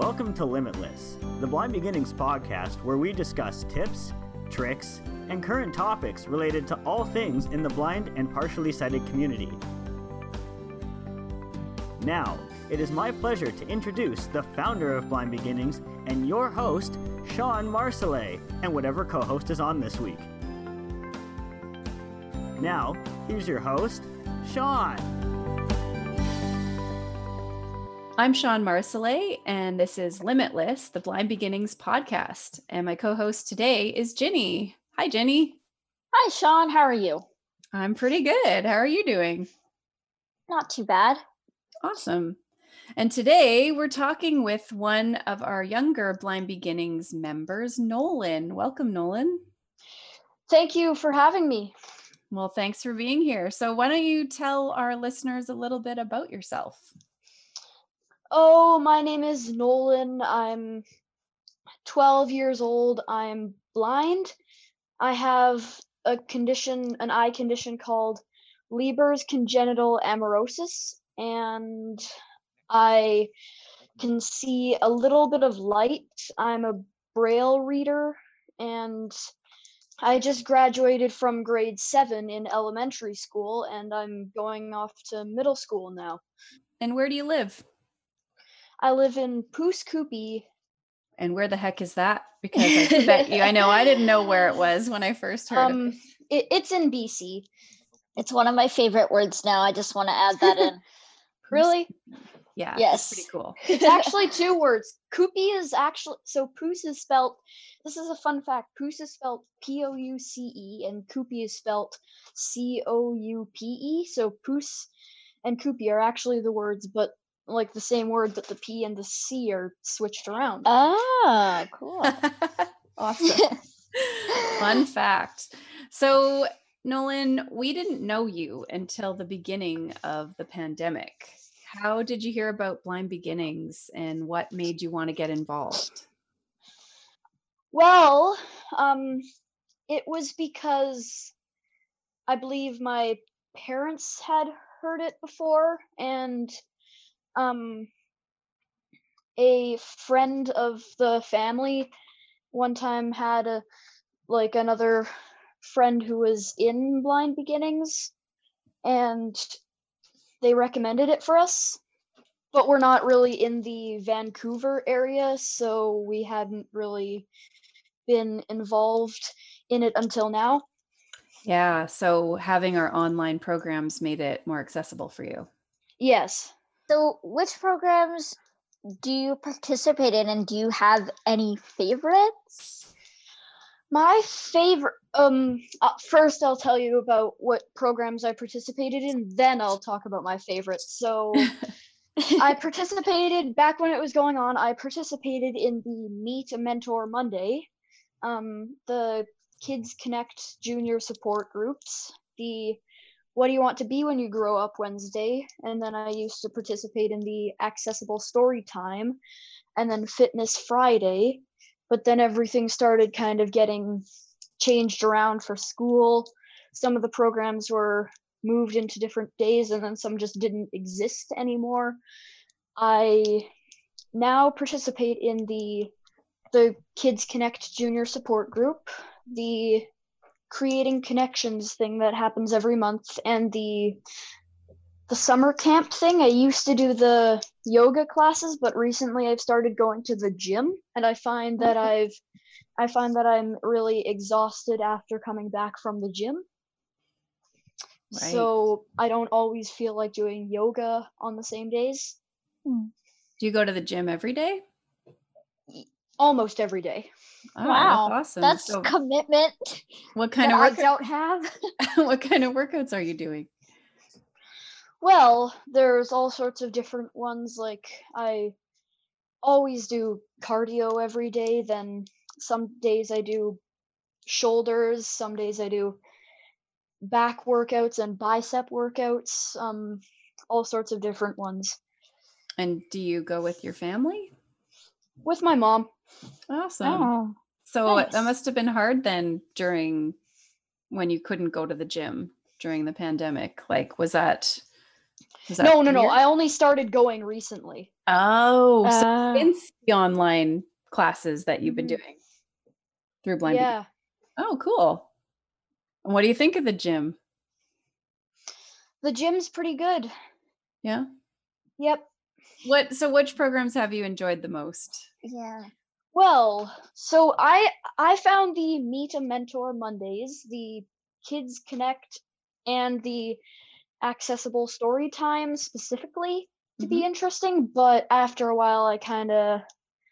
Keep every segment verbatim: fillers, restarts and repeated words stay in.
Welcome to Limitless, the Blind Beginnings podcast where we discuss tips, tricks, and current topics related to all things in the blind and partially sighted community. Now, it is my pleasure to introduce the founder of Blind Beginnings and your host, Sean Marcellet, and whatever co-host is on this week. Now, here's your host, Sean. I'm Sean Marcellet, and this is Limitless, the Blind Beginnings podcast. And my co-host today is Ginny. Hi, Ginny. Hi, Sean. How are you? I'm pretty good. How are you doing? Not too bad. Awesome. And today we're talking with one of our younger Blind Beginnings members, Nolan. Welcome, Nolan. Thank you for having me. Well, thanks for being here. So why don't you tell our listeners a little bit about yourself? Oh, my name is Nolan. I'm twelve years old. I'm blind. I have a condition, an eye condition called Leber's congenital amaurosis, and I can see a little bit of light. I'm a Braille reader, and I just graduated from grade seven in elementary school, and I'm going off to middle school now. And where do you live? I live in Pouce Coupe. And where the heck is that? Because I bet you, I know I didn't know where it was when I first heard um, of it. it. It's in B C. It's one of my favorite words now. I just want to add that in. Really? Yeah. Yes. That's pretty cool. It's actually two words. Coupe is actually, so Pouce is spelled, this is a fun fact. Pouce is spelled P O U C E and Coupe is spelled C O U P E. So Pouce and Coupe are actually the words, but like the same word, but the P and the C are switched around. Ah, cool. Awesome. Fun fact. So, Nolan, we didn't know you until the beginning of the pandemic. How did you hear about Blind Beginnings and what made you want to get involved? Well, um, it was because I believe my parents had heard it before, and um, a friend of the family one time had a like another friend who was in Blind Beginnings, and they recommended it for us. But we're not really in the Vancouver area, so we hadn't really been involved in it until now. Yeah, so having our online programs made it more accessible for you. Yes. So, which programs do you participate in, and do you have any favorites? My favorite, um, uh, first I'll tell you about what programs I participated in, then I'll talk about my favorites. So, I participated, back when it was going on, I participated in the Meet a Mentor Monday, um, the Kids Connect Junior support groups, the What Do You Want to Be When You Grow Up Wednesday, and then I used to participate in the Accessible Story Time, and then Fitness Friday, but then everything started kind of getting changed around for school. Some of the programs were moved into different days, and then some just didn't exist anymore. I now participate in the the Kids Connect Junior support group, the Creating Connections thing that happens every month, and the the summer camp thing. I used to do the yoga classes, but recently I've started going to the gym, and I find that I've I find that I'm really exhausted after coming back from the gym. Right. So I don't always feel like doing yoga on the same days. Do you go to the gym every day? Almost every day. Oh, wow, that's awesome. That's so commitment. What kind that of work- I don't have? What kind of workouts are you doing? Well, there's all sorts of different ones. Like I always do cardio every day. Then some days I do shoulders. Some days I do back workouts and bicep workouts. Um, all sorts of different ones. And do you go with your family? With my mom. Awesome. Oh, So nice. that must have been hard then during when you couldn't go to the gym during the pandemic. Like, was that Was that No, no, no. years? I only started going recently. Oh, so Uh, since the online classes that you've been Mhm. doing through Blind Beginning. Yeah. Oh, cool. And what do you think of the gym? The gym's pretty good. Yeah. Yep. What? So, which programs have you enjoyed the most? Yeah. Well, so I I found the Meet a Mentor Mondays, the Kids Connect, and the accessible story time specifically to be Mhm. interesting, but after a while I kind of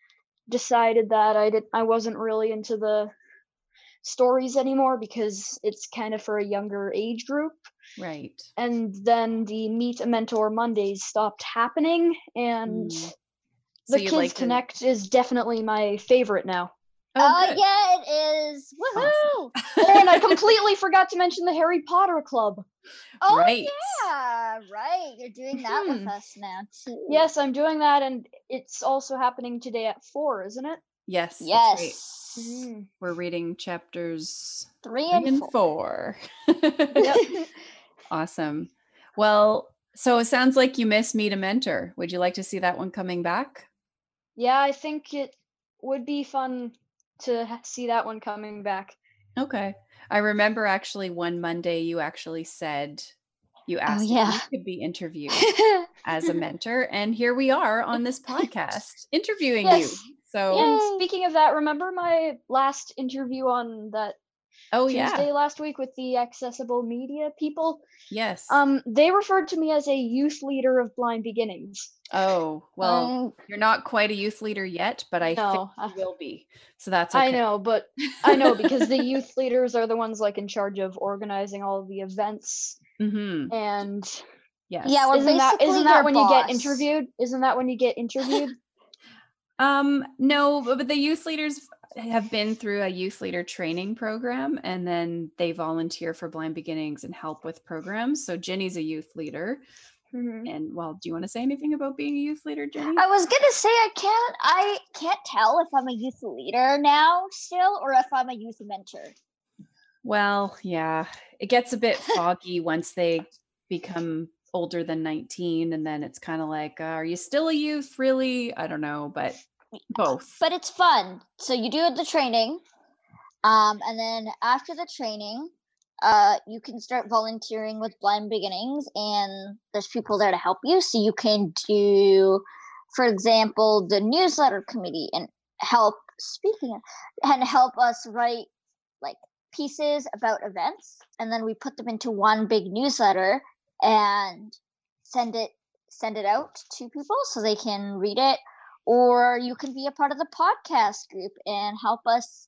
decided that I did I wasn't really into the stories anymore because it's kind of for a younger age group. Right. And then the Meet a Mentor Mondays stopped happening, and Mm. So the you'd Kids like to? Connect is definitely my favorite now. Oh, Oh, good. yeah, it is. Woohoo! Oh, and I completely forgot to mention the Harry Potter Club. Oh, Right. yeah, right. You're doing that with Mhm. us now, too. Yes, I'm doing that, and it's also happening today at four, isn't it? Yes. That's right. Yes. Mhm. We're reading chapters Three three and and four. four. Yep. Awesome. Well, so it sounds like you miss Meet a Mentor. Would you like to see that one coming back? Yeah, I think it would be fun to ha- see that one coming back. Okay. I remember actually one Monday you actually said you Oh, asked if yeah. you could be interviewed as a mentor, and here we are on this podcast interviewing you. Yes. So, And Yay. speaking of that, remember my last interview on that oh Tuesday yeah, last week with the accessible media people? yes. Um, they referred to me as a youth leader of Blind Beginnings. Oh, well, Um, you're not quite a youth leader yet, but I think No, you I, will be. So that's okay. I know, but I know because the youth leaders are the ones like in charge of organizing all of the events, Mm-hmm. and Yes. Yeah, we're isn't that basically isn't that your when you get boss. interviewed? Isn't that when you get interviewed? Um, no, but but the youth leaders have been through a youth leader training program, and then they volunteer for Blind Beginnings and help with programs. So Jenny's a youth leader. Mhm. And well, do you want to say anything about being a youth leader, Jenny? I was gonna say I can't I can't tell if I'm a youth leader now still or if I'm a youth mentor. Well, yeah, it gets a bit foggy once they become older than nineteen, and then it's kind of like, uh, are you still a youth, really? I don't know, but both. But it's fun. So you do the training, um, and then after the training, uh, you can start volunteering with Blind Beginnings, and there's people there to help you. So you can do, for example, the newsletter committee and help speaking of, and help us write like pieces about events, and then we put them into one big newsletter and send it send it out to people so they can read it. Or you can be a part of the podcast group and help us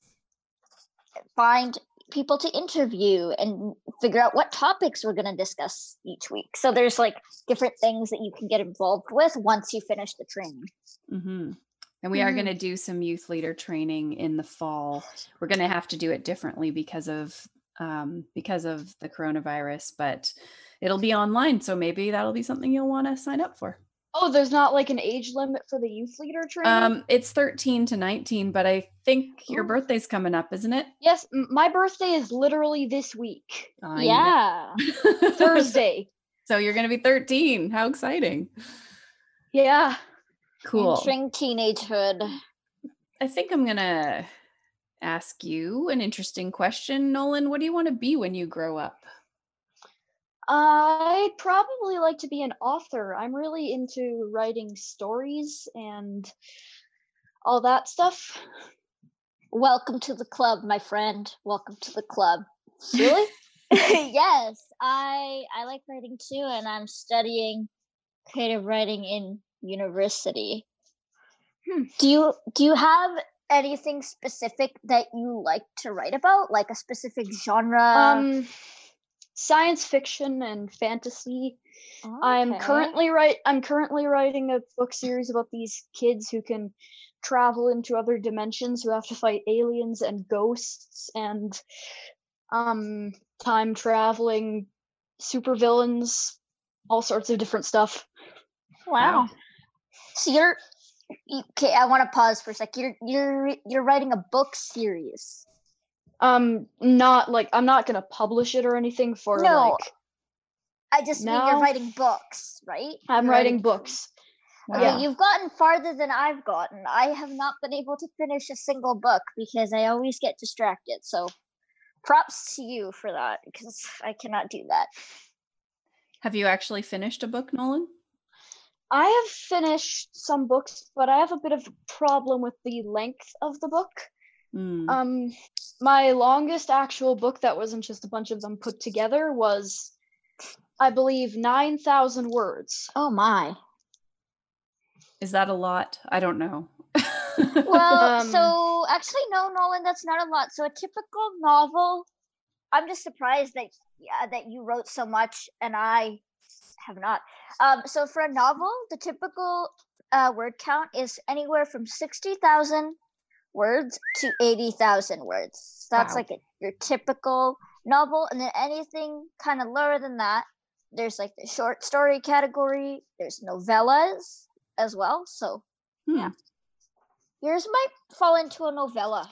find people to interview and figure out what topics we're going to discuss each week. So there's like different things that you can get involved with once you finish the training. Mm-hmm. And we are Mhm. going to do some youth leader training in the fall. We're going to have to do it differently because of um, because of the coronavirus, but it'll be online, so maybe that'll be something you'll want to sign up for. Oh, there's not like an age limit for the youth leader training? Um, it's thirteen to nineteen, but I think your Ooh. birthday's coming up, isn't it? Yes, m- my birthday is literally this week. I Yeah. know. Thursday. So you're going to be thirteen. How exciting. Yeah. Cool. Entering teenagehood. I think I'm going to ask you an interesting question. Nolan, what do you want to be when you grow up? I'd probably like to be an author. I'm really into writing stories and all that stuff. Welcome to the club, my friend. Welcome to the club. Really? Yes, I I like writing too, and I'm studying creative writing in university. Hmm. Do you do you have anything specific that you like to write about, like a specific genre? Um, science fiction and fantasy. I'm Okay. currently write. I'm currently writing a book series about these kids who can travel into other dimensions, who have to fight aliens and ghosts and um time traveling supervillains, all sorts of different stuff. Wow. So you're you- okay. I want to pause for a sec. You're you're you're writing a book series. Um, not like I'm not gonna publish it or anything for No. like I just mean you're Now- writing books, right? I'm You're writing books. Okay, Yeah. you've gotten farther than I've gotten. I have not been able to finish a single book because I always get distracted. So props to you for that, because I cannot do that. Have you actually finished a book, Nolan? I have finished some books, but I have a bit of a problem with the length of the book. Mm. Um, my longest actual book that wasn't just a bunch of them put together was, I believe, nine thousand words. Oh my. Is that a lot? I don't know. Well, Um, so actually, no, Nolan, that's not a lot. So a typical novel, I'm just surprised that yeah, that you wrote so much and I have not. Um, so for a novel, the typical uh, word count is anywhere from sixty thousand words to eighty thousand words. That's Wow. like a, your typical novel. And then anything kind of lower than that, there's like the short story category, there's novellas as well. So Hmm. yeah. Yours might fall into a novella.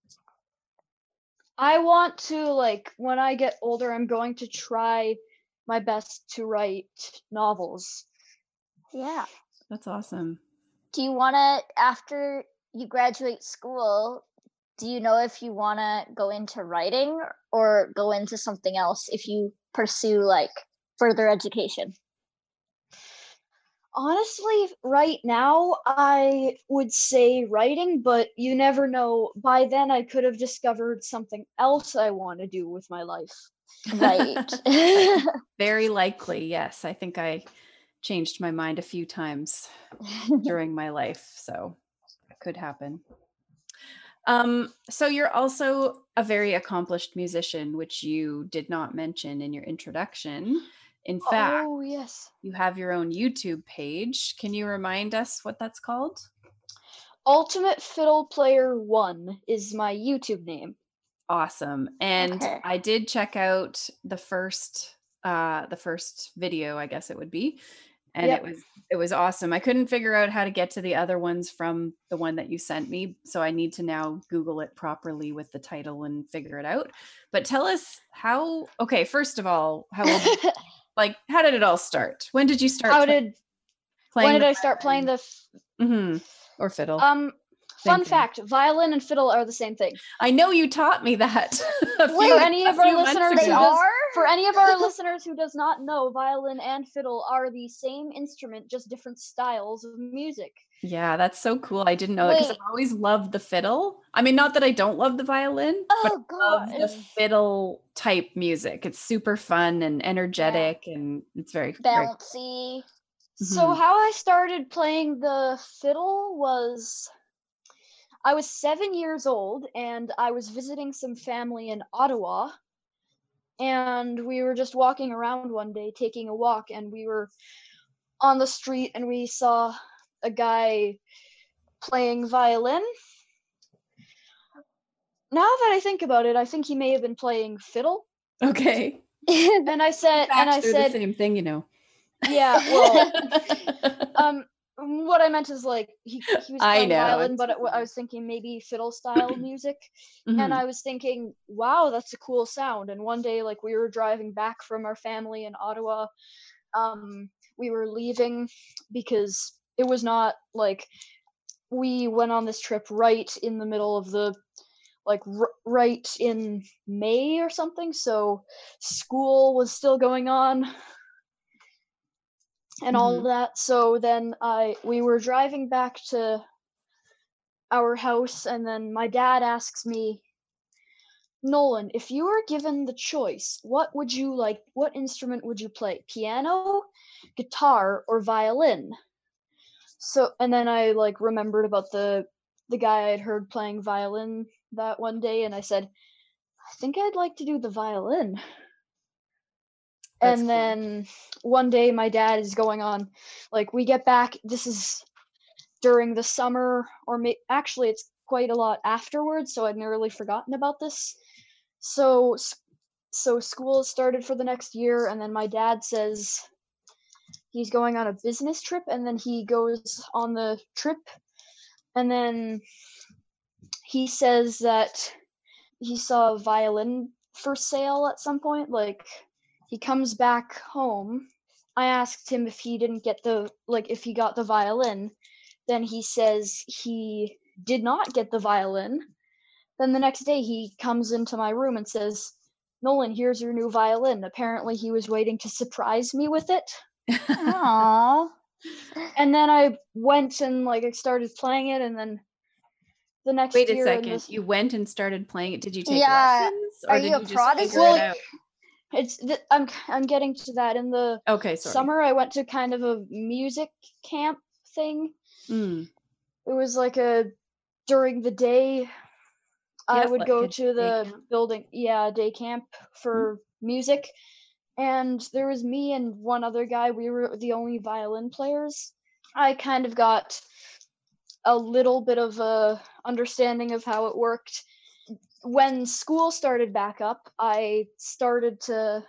I want to, like, when I get older, I'm going to try my best to write novels. Yeah. That's awesome. Do you want to, after you graduate school, do you know if you want to go into writing or go into something else if you pursue like further education? Honestly, right now, I would say writing, but you never know. By then, I could have discovered something else I want to do with my life. Right. Very likely, yes. I think I changed my mind a few times during my life, so it could happen. Um, so you're also a very accomplished musician, which you did not mention in your introduction. In fact, Oh, yes. you have your own YouTube page. Can you remind us what that's called? Ultimate Fiddle Player one is my YouTube name. Awesome. And Okay. I did check out the first uh the first video, I guess it would be. And Yep. it was it was awesome. I couldn't figure out how to get to the other ones from the one that you sent me, so I need to now Google it properly with the title and figure it out. But tell us how okay, first of all, how old like how did it all start? When did you start How play- did playing when did the I start playing the f- Mhm. Or fiddle? um Same fun thing. fact, violin and fiddle are the same thing. I know you taught me that. a Wait, few, For any a of our few months listeners They who ago. does, are? for any of our listeners who does not know, violin and fiddle are the same instrument, just different styles of music. Yeah, that's so cool. I didn't know that because I've Wait. always loved the fiddle. I mean, not that I don't love the violin, but Oh I love god. the fiddle type music. It's super fun and energetic, and it's very, very Bouncy. So Mhm. how I started playing the fiddle was I was seven years old and I was visiting some family in Ottawa. And we were just walking around one day, taking a walk, and we were on the street and we saw a guy playing violin. Now that I think about it, I think he may have been playing fiddle. Okay. And I said, and I Facts, they're the said, same thing, you know. yeah, well, um, what I meant is like he he was I playing know, violin, it's but it, I funny. was thinking maybe fiddle style music, Mhm. and I was thinking, wow, that's a cool sound. And one day, like we were driving back from our family in Ottawa, um, we were leaving because it was not like we went on this trip right in the middle of the like r- right in May or something, so school was still going on and all Mhm. of that. So then I we were driving back to our house, and then my dad asks me, Nolan, if you were given the choice, what would you like? What instrument would you play? Piano, guitar, or violin? So, and then I like remembered about the the guy I had heard playing violin that one day, and I said, I think I'd like to do the violin. That's And cool. then one day my dad is going on, like we get back. This is during the summer, or may- actually it's quite a lot afterwards, so I'd nearly forgotten about this. So so school started for the next year, and then my dad says he's going on a business trip, and then he goes on the trip, and then he says that he saw a violin for sale at some point, like he comes back home. I asked him if he didn't get the, like, if he got the violin. Then he says he did not get the violin. Then the next day he comes into my room and says, Nolan, here's your new violin. Apparently he was waiting to surprise me with it. Aww. And then I went and like I started playing it, and then the next Wait a year in second. this- You went and started playing it. Did you take Yeah. lessons, Are or did you a you just prodigy? figure Well, it out? it's th- I'm I'm getting to that. In the Okay, sorry. summer I went to kind of a music camp thing. Mm. It was like a during the day I Yep, would like go a to day the camp. building, yeah, day camp for music. And there was me and one other guy. We were the only violin players. I kind of got a little bit of a understanding of how it worked. When school started back up, I started to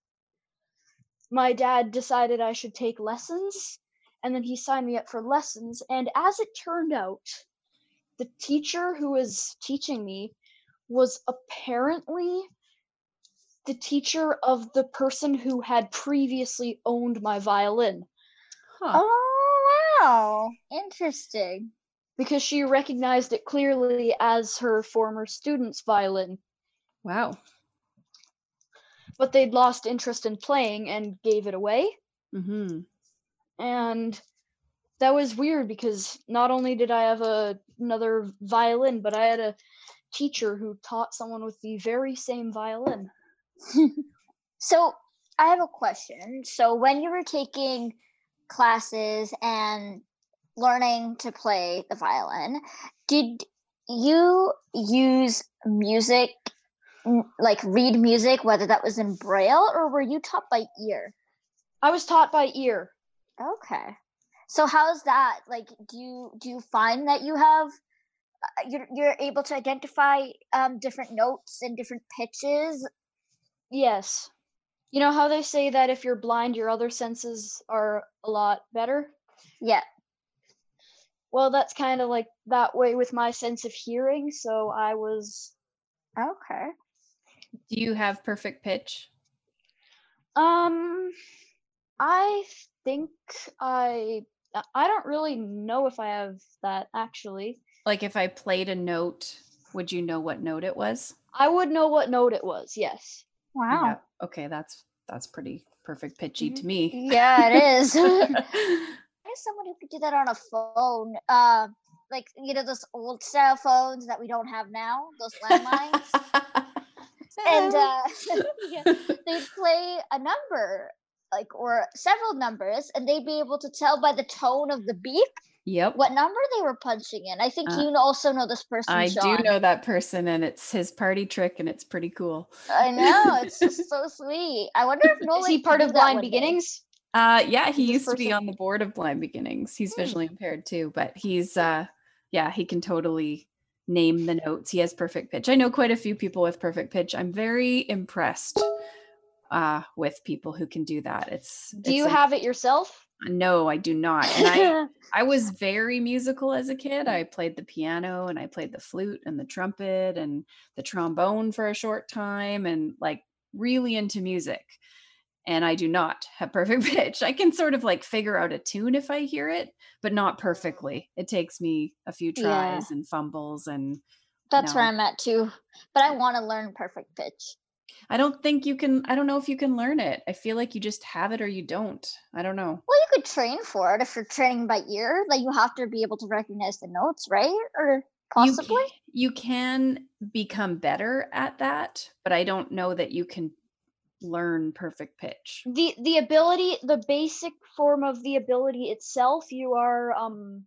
my dad decided I should take lessons, and then he signed me up for lessons. And as it turned out, the teacher who was teaching me was apparently the teacher of the person who had previously owned my violin, Huh. Oh, wow. Interesting. because she recognized it clearly as her former student's violin. Wow. But they'd lost interest in playing and gave it away. Mm-hmm. And that was weird because not only did I have a, another violin, but I had a teacher who taught someone with the very same violin. So I have a question. So when you were taking classes and learning to play the violin, did you use music, n- like read music, whether that was in Braille, or were you taught by ear? I was taught by ear. Okay. So how's that? Like, do you do you find that you have uh, you're you're able to identify um different notes and different pitches? Yes. You know how they say that if you're blind, your other senses are a lot better? Yeah. Well, that's kind of like that way with my sense of hearing, so I was Okay. Do you have perfect pitch? um I think I I don't really know if I have that actually. Like if I played a note, would you know what note it was? I would know what note it was. Yes. Wow. Yeah. Okay, that's that's pretty perfect pitchy to me. Yeah, it is. There's someone who could do that on a phone. Uh, like, you know, those old style phones that we don't have now, those landlines. And uh, yeah, they'd play a number, like, or several numbers, and they'd be able to tell by the tone of the beep Yep. what number they were punching in. I think Uh, you also know this person, I Sean. do know that person, and it's his party trick, and it's pretty cool. I know, it's just so sweet. I wonder if Nolan Is he can part do of that Blind one day. Beginnings? Uh, yeah, he This used to be person- on the board of Blind Beginnings. He's Hmm. visually impaired too, but he's uh, yeah, he can totally name the notes. He has perfect pitch. I know quite a few people with perfect pitch. I'm very impressed uh, with people who can do that. It's Do it's you am- have it yourself? No, I do not. And I I was very musical as a kid. I played the piano and I played the flute and the trumpet and the trombone for a short time, and like really into music. And I do not have perfect pitch. I can sort of like figure out a tune if I hear it, but not perfectly. It takes me a few Yeah. tries and fumbles, and That's no. where I'm at too. But I want to learn perfect pitch. I don't think you can I don't know if you can learn it. I feel like you just have it or you don't. I don't know. Well, you could train for it if you're training by ear. Like, you have to be able to recognize the notes, right? Or You possibly? ca- you can become better at that, but I don't know that you can learn perfect pitch. The the ability, the basic form of the ability itself, you are um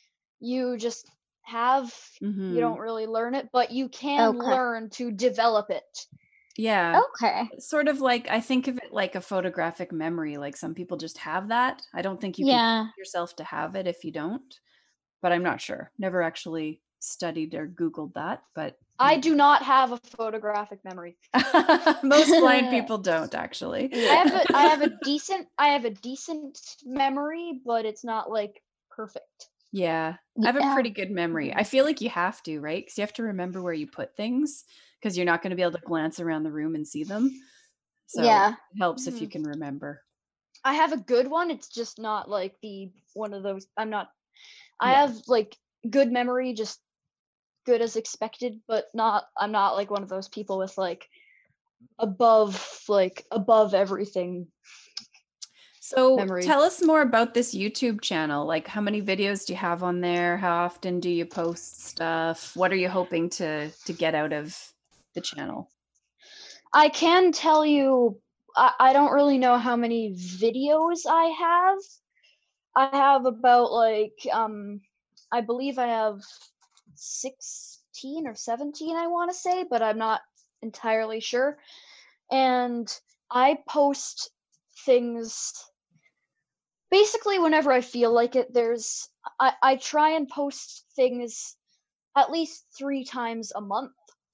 you just have. Mhm. You don't really learn it, but you can Okay. learn to develop it. Yeah. Okay. Sort of like I think of it like a photographic memory. Like some people just have that. I don't think you can Yeah. teach yourself to have it if you don't, but I'm not sure. Never actually studied or Googled that, but I do not have a photographic memory. most blind people don't actually. I have a, I have a decent I have a decent memory, but it's not like perfect. Yeah. I have a Yeah. pretty good memory. I feel like you have to, right? Because you have to remember where you put things because you're not going to be able to glance around the room and see them. So Yeah. it helps if you Mhm. can remember. I have a good one. It's just not like the one of those. I'm not. I Yeah. have like good memory, just good as expected, but not. I'm not like one of those people with like above like above everything. So Memory. tell us more about this YouTube channel. Like, how many videos do you have on there? How often do you post stuff? What are you hoping to to get out of the channel? I can tell you. I, I don't really know how many videos I have. I have about like um I believe I have sixteen or seventeen, I want to say, but I'm not entirely sure. And I post things basically whenever I feel like it. There's I, I try and post things at least three times a month.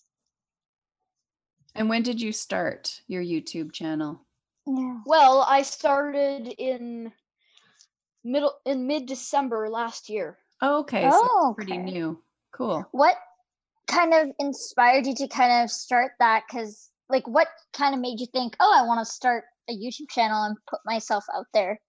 And when did you start your YouTube channel? Yeah. Well, I started in middle in mid December last year. Oh, okay, so Oh, it's pretty okay. new. Cool. What kind of inspired you to kind of start that? Because, like, what kind of made you think, oh, I want to start a YouTube channel and put myself out there?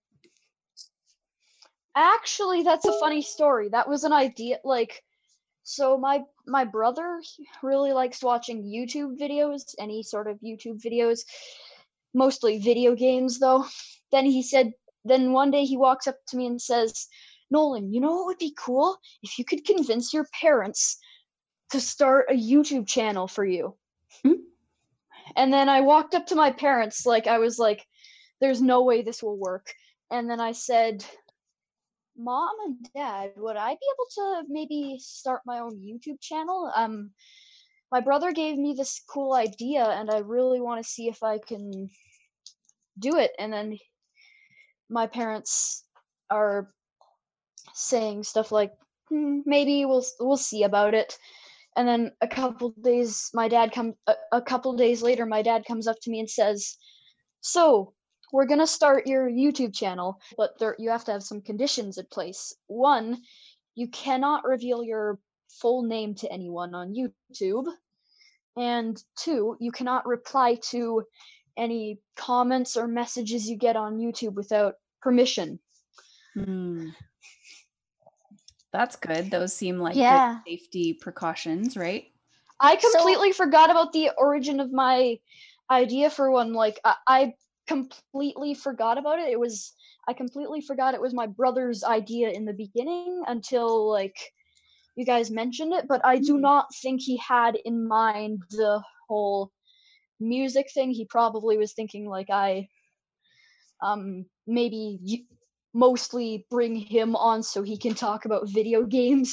Actually, that's a funny story. That was an idea. Like, so my my brother he really likes watching YouTube videos, any sort of YouTube videos, mostly video games though. Then he said, then one day he walks up to me and says, Nolan, you know what would be cool? If you could convince your parents to start a YouTube channel for you. Hmm. And then I walked up to my parents, like I was like, there's no way this will work. And then I said, Mom and Dad, would I be able to maybe start my own YouTube channel? Um, my brother gave me this cool idea, and I really want to see if I can do it. And then my parents are saying stuff like, hmm, maybe we'll we'll see about it. And then a couple days, my dad come a, a couple days later, my dad comes up to me and says, "So, we're gonna start your YouTube channel, but there you have to have some conditions in place. One, you cannot reveal your full name to anyone on YouTube, and two, you cannot reply to any comments or messages you get on YouTube without permission." Hmm. That's good. Those seem like Yeah. good safety precautions, right? I So- completely forgot about the origin of my idea for one. Like I, I completely forgot about it. It was I completely forgot it was my brother's idea in the beginning until like you guys mentioned it, but I do Hmm. not think he had in mind the whole music thing. He probably was thinking like I um maybe y- mostly bring him on so he can talk about video games.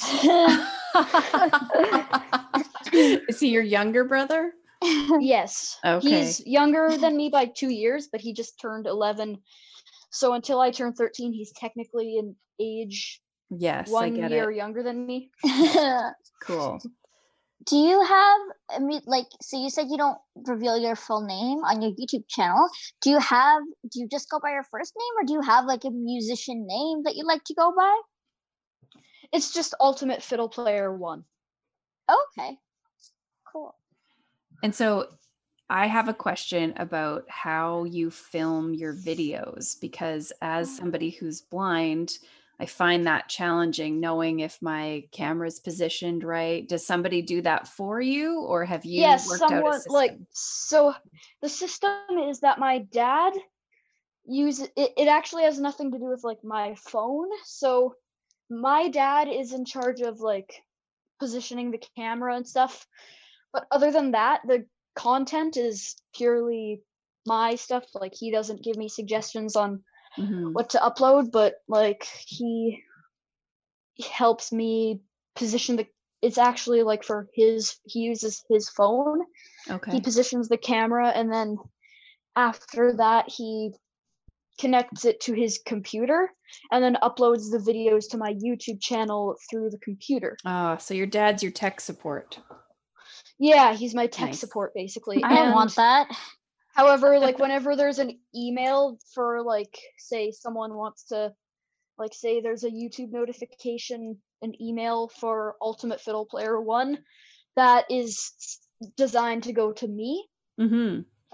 Is he your younger brother? Yes. Okay. He's younger than me by two years, but he just turned eleven. So until I turn thirteen, he's technically an age Yes, I one get year it. younger than me. Cool. Do you have, I mean, like, so you said you don't reveal your full name on your YouTube channel. Do you have, do you just go by your first name, or do you have like a musician name that you like to go by? It's just Ultimate Fiddle Player one. Okay. Cool. And so I have a question about how you film your videos, because as somebody who's blind, I find that challenging knowing if my camera's positioned right. Does somebody do that for you, or have you Yes, worked out a somewhat system? like so the system is that my dad uses it, it actually has nothing to do with like my phone. So my dad is in charge of like positioning the camera and stuff. But other than that, the content is purely my stuff. Like he doesn't give me suggestions on Mhm. what to upload, but like he helps me position the it's actually like for his he uses his phone. He Okay. positions the camera, and then after that he connects it to his computer and then uploads the videos to my YouTube channel through the computer. Ah, so your dad's your tech support. Yeah, he's my tech Nice. support basically. I And want that. however, like whenever there's an email for like say someone wants to like say there's a YouTube notification, an email for Ultimate Fiddle Player one that is designed to go to me. Mhm.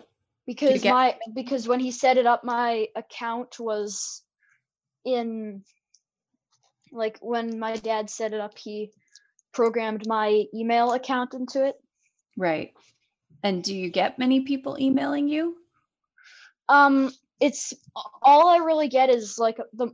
because get my because when he set it up, my account was in, like, when my dad set it up, he programmed my email account into it. right? And do you get many people emailing you? Um, it's all I really get is like the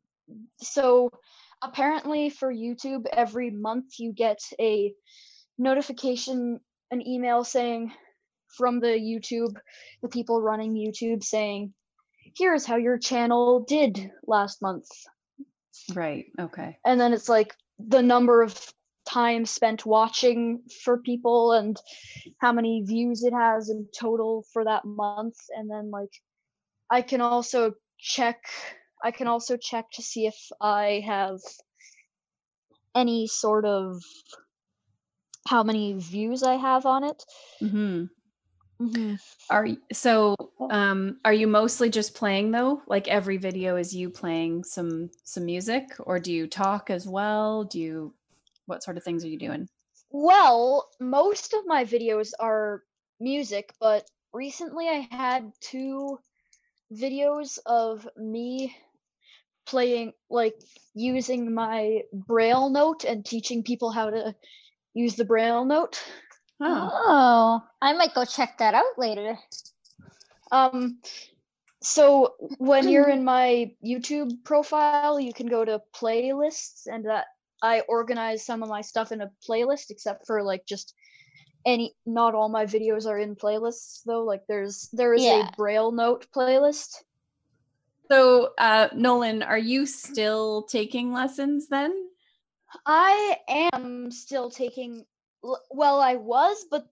so apparently for YouTube every month you get a notification, an email saying from the YouTube, the people running YouTube saying, here's how your channel did last month. Right. Okay. And then it's like the number of time spent watching for people and how many views it has in total for that month. And then like I can also check I can also check to see if I have any sort of how many views I have on it. Mm-hmm. Mm-hmm. Are y- so um are you mostly just playing though? Like every video is you playing some some music, or do you talk as well? Do you what sort of things are you doing? Well, most of my videos are music, but recently I had two videos of me playing, like using my Braille note and teaching people how to use the Braille note. Oh, Oh, I might go check that out later. Um, so when you're in my YouTube profile, you can go to playlists, and that I organize some of my stuff in a playlist, except for like just any. Not all my videos are in playlists though. Like there's there is Yeah. a Braille note playlist. so uh Nolan, are you still taking lessons then? I am still taking. l- Well, I was, but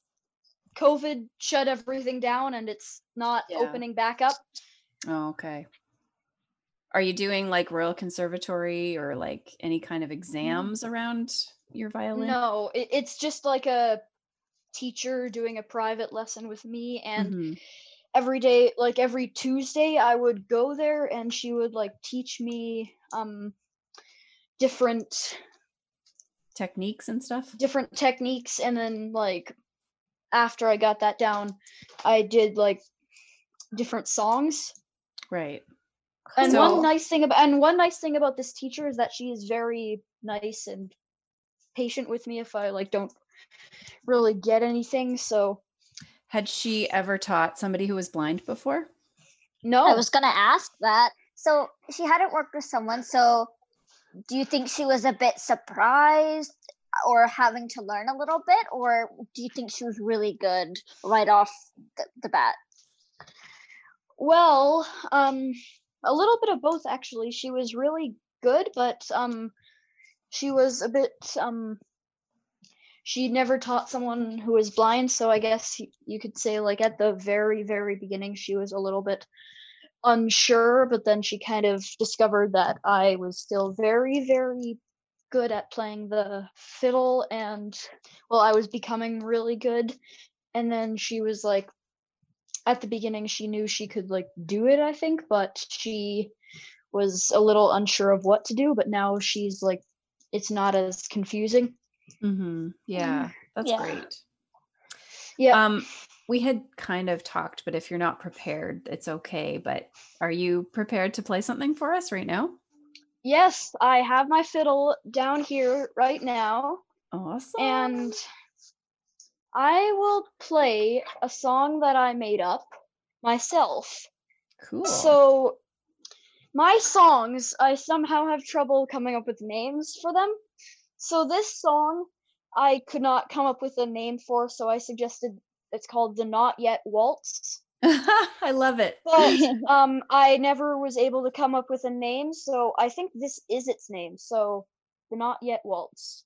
COVID shut everything down, and it's not Yeah. opening back up. Oh, okay. Are you doing like Royal Conservatory or like any kind of exams around your violin? No, it, it's just like a teacher doing a private lesson with me, and Mhm. every day, like every Tuesday, I would go there and she would like teach me um different Techniques and stuff? different techniques, and then like after I got that down, I did like different songs. Right. And So- one nice thing about and one nice thing about this teacher is that she is very nice and patient with me if I like don't really get anything. So Had she ever taught somebody who was blind before? no, I was gonna ask that. So she hadn't worked with someone. So do you think she was a bit surprised or having to learn a little bit, or do you think she was really good right off the, the bat? well, um, a little bit of both actually. She was really good, but um, she was a bit um. She never taught someone who was blind, so I guess y- you could say like at the very very beginning she was a little bit unsure, but then she kind of discovered that I was still very very good at playing the fiddle, and well, I was becoming really good. And then she was like, at the beginning she knew she could like do it, I think, but she was a little unsure of what to do, but now she's like, it's not as confusing. Mm-hmm. Yeah, that's Yeah. great. Yeah. Um, we had kind of talked, but if you're not prepared, it's okay. But are you prepared to play something for us right now? Yes, I have my fiddle down here right now, Awesome. and I will play a song that I made up myself. Cool. So my songs, I somehow have trouble coming up with names for them. So this song I could not come up with a name for, so I suggested it's called the Not Yet Waltz. I love it. But um I never was able to come up with a name, so I think this is its name. So the Not Yet Waltz.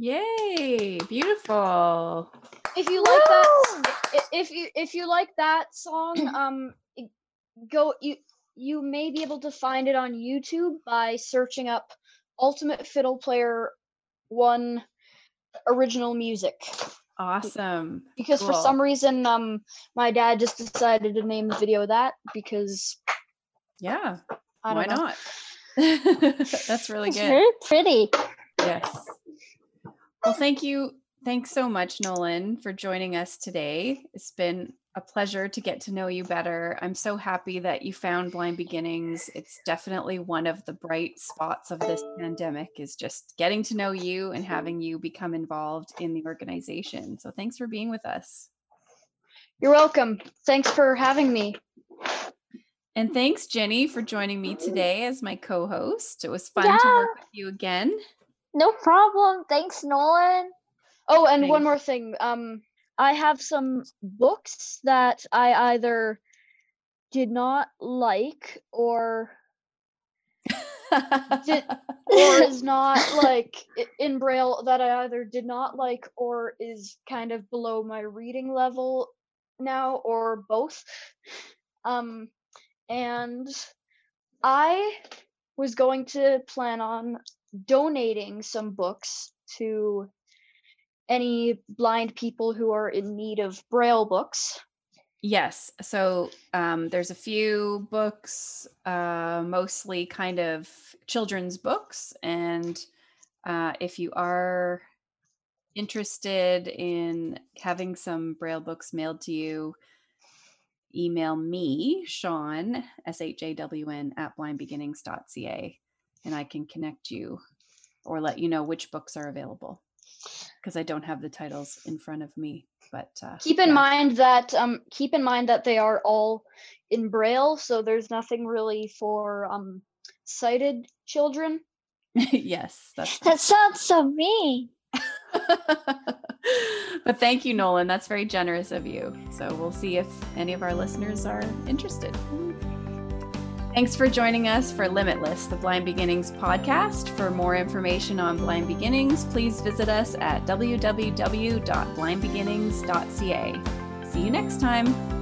Yay, beautiful. If you like that, i- if you if you like that song, um, go you you may be able to find it on YouTube by searching up Ultimate Fiddle Player One original music. Awesome. Because Cool. for some reason, um, my dad just decided to name the video that because Yeah, I why don't know. not? That's really It's good. very pretty. Yes. Well, thank you. Thanks so much, Nolan, for joining us today. It's been a pleasure to get to know you better. I'm so happy that you found Blind Beginnings. It's definitely one of the bright spots of this pandemic is just getting to know you and having you become involved in the organization. So thanks for being with us. You're welcome. Thanks for having me. And thanks, Jenny, for joining me today as my co-host. It was fun Yeah. to work with you again. No problem. Thanks, Nolan. Oh, and one Thanks. more thing. Um, I have some books that I either did not like or Did- or is not like i- in Braille that I either did not like or is kind of below my reading level now or both. Um, and I was going to plan on donating some books to any blind people who are in need of Braille books. Yes. So um, there's a few books, uh, mostly kind of children's books. And uh, if you are interested in having some Braille books mailed to you, email me, Shawn, S H A W N, at blind beginnings dot c a, and I can connect you or let you know which books are available because I don't have the titles in front of me. But uh, Keep in yeah. mind that um keep in mind that they are all in Braille, so there's nothing really for um sighted children. Yes, that's right. That sounds so mean. But thank you, Nolan. That's very generous of you. So we'll see if any of our listeners are interested. Thanks for joining us for Limitless, the Blind Beginnings podcast. For more information on Blind Beginnings, please visit us at w w w dot blind beginnings dot c a. See you next time.